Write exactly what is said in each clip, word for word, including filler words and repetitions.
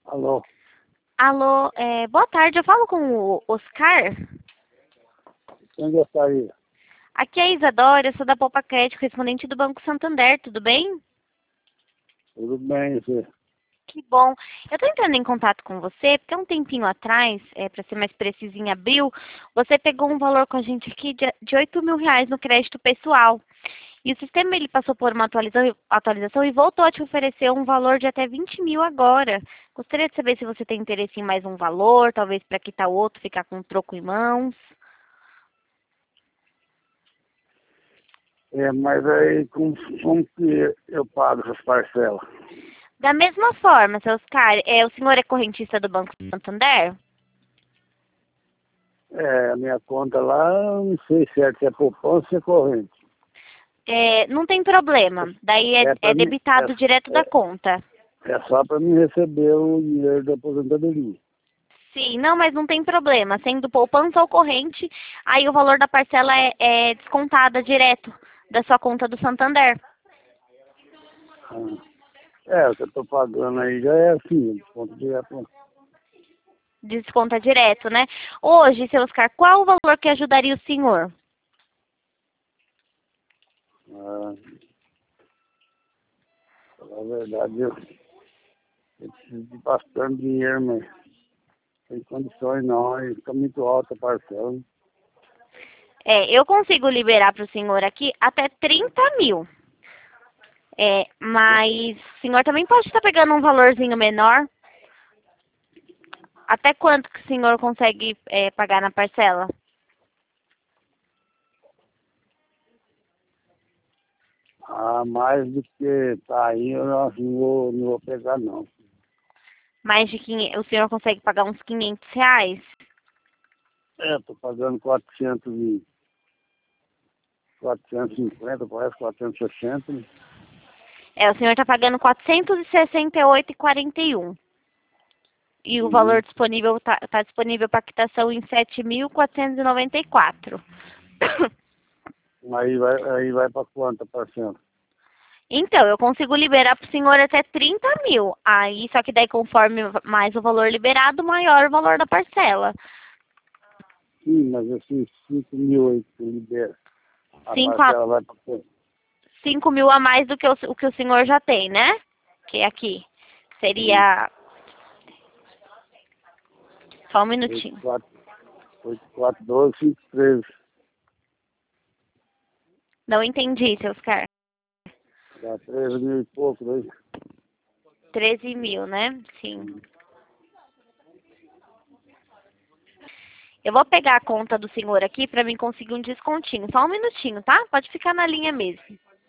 Alô, Alô, é, boa tarde, eu falo com o Oscar. quem gostaria? Aqui é a Isadora, eu sou da Poupa Crédito, correspondente do Banco Santander, tudo bem? Tudo bem, você? Que bom. Eu estou entrando em contato com você, porque há um tempinho atrás, é, para ser mais preciso, em abril, você pegou um valor com a gente aqui de, de oito mil reais no crédito pessoal. E o sistema ele passou por uma atualização, atualização e voltou a te oferecer um valor de até vinte mil agora. Gostaria de saber se você tem interesse em mais um valor, talvez para quitar o outro, ficar com um troco em mãos. É, mas aí como, como que eu pago essas parcelas? Da mesma forma, seu Oscar, é, o senhor é correntista do Banco Santander? É, a minha conta lá, eu não sei certo se é poupança ou se é corrente. É, não tem problema. Daí é, É, é pra mim, debitado direto é, da é, conta. é só para mim receber o dinheiro da aposentadoria. Sim, não, mas não tem problema. Sendo poupança ou corrente, aí o valor da parcela é, é descontada direto da sua conta do Santander. Ah, é, o que eu estou pagando aí já é assim, desconto direto. Desconta direto, né? Hoje, seu Oscar, qual o valor que ajudaria o senhor? Ah, na verdade, eu, eu preciso de bastante dinheiro, mas sem condições não, aí fica muito alta a parcela. É, eu consigo liberar para o senhor aqui até trinta mil. É, mas o senhor também pode estar pegando um valorzinho menor. Até quanto que o senhor consegue é, pagar na parcela? Ah, mais do que tá aí, eu não não vou, não vou pegar, não. Mais de quinhentos, o senhor consegue pagar uns quinhentos reais? É, tô pagando quatrocentos e, quatrocentos e cinquenta, parece quatrocentos e sessenta, né? É, o senhor está pagando quatrocentos e sessenta e oito reais e quarenta e um. E o valor Uhum. disponível está tá disponível para quitação em sete mil quatrocentos e noventa e quatro. Aí vai, aí vai pra quanto a parcela? Então, eu consigo liberar para o senhor até trinta mil. Aí, só que daí conforme mais o valor liberado, maior o valor da parcela. Sim, mas assim, cinco mil aí que libera. A Cinco, a, parcela vai pra quanto? cinco mil a mais do que o, o que o senhor já tem, né? Que é aqui. Sim. Seria... Só um oito, minutinho. quatro, oito, quatro, doze, cinco, treze. Não entendi, seu Oscar. Dá treze mil e pouco, daí. treze mil, né? Sim. Uhum. Eu vou pegar a conta do senhor aqui para mim conseguir um descontinho. Só um minutinho, tá? Pode ficar na linha mesmo.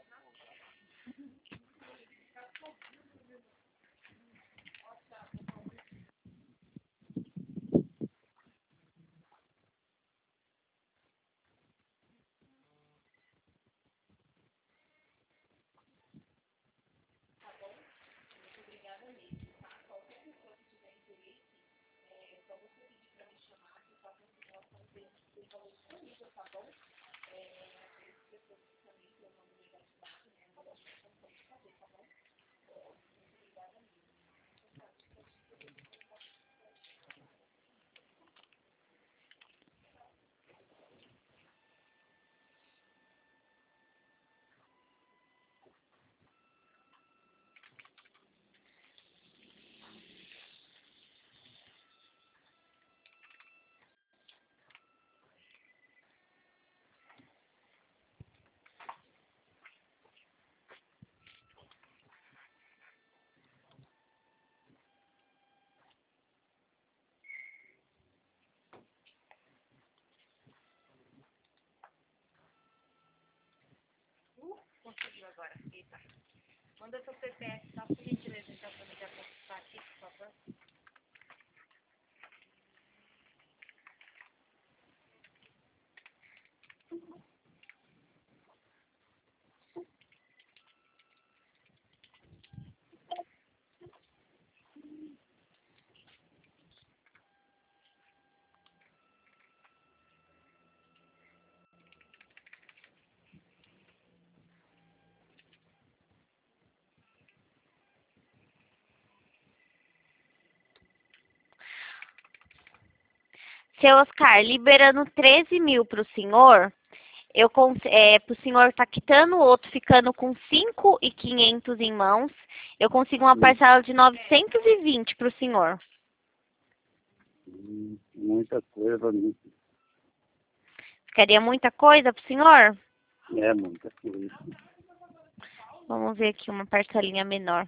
Conseguiu agora. Eita. Manda seu C P F, só por gentileza, então, para me já consultar aqui, por favor. Seu Oscar, liberando treze mil para o senhor, eu é, para o senhor estar tá quitando o outro, ficando com cinco mil e quinhentos em mãos, eu consigo uma parcela de novecentos e vinte para o senhor. Hum, Muita coisa pra mim. Ficaria muita coisa para o senhor? É muita coisa. Vamos ver aqui uma parcelinha menor.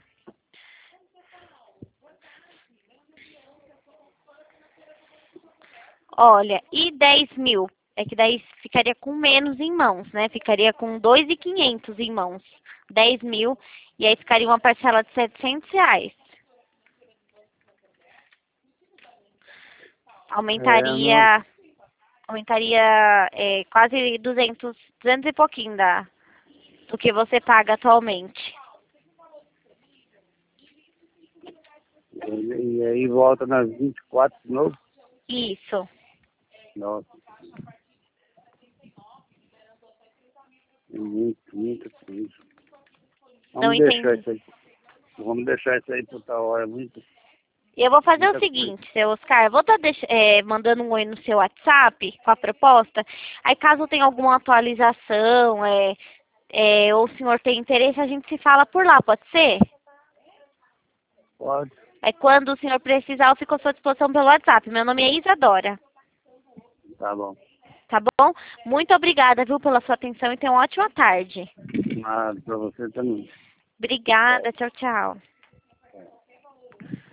Olha, e dez mil? É que daí ficaria com menos em mãos, né? Ficaria com dois mil e quinhentos em mãos. dez mil, e aí ficaria uma parcela de setecentos reais. É, não, Aumentaria, aumentaria é, quase duzentos, duzentos e pouquinho da, do que você paga atualmente. e, e aí volta nas vinte e quatro de novo. Isso. Nossa, é muito, muita coisa. Não Vamos deixar entendi. isso aí. Vamos deixar isso aí por outra hora. Muito, E eu vou fazer o muita coisa. seguinte, seu Oscar, eu vou estar é, mandando um oi no seu WhatsApp com a proposta. Aí caso tenha alguma atualização, é, é, ou o senhor tem interesse, a gente se fala por lá, pode ser? Pode. Aí quando o senhor precisar, eu fico à sua disposição pelo WhatsApp. Meu nome é Isadora, Tá bom. tá bom? Muito obrigada, viu, pela sua atenção e tenha uma ótima tarde. Nada, pra você também. Obrigada, tchau, tchau.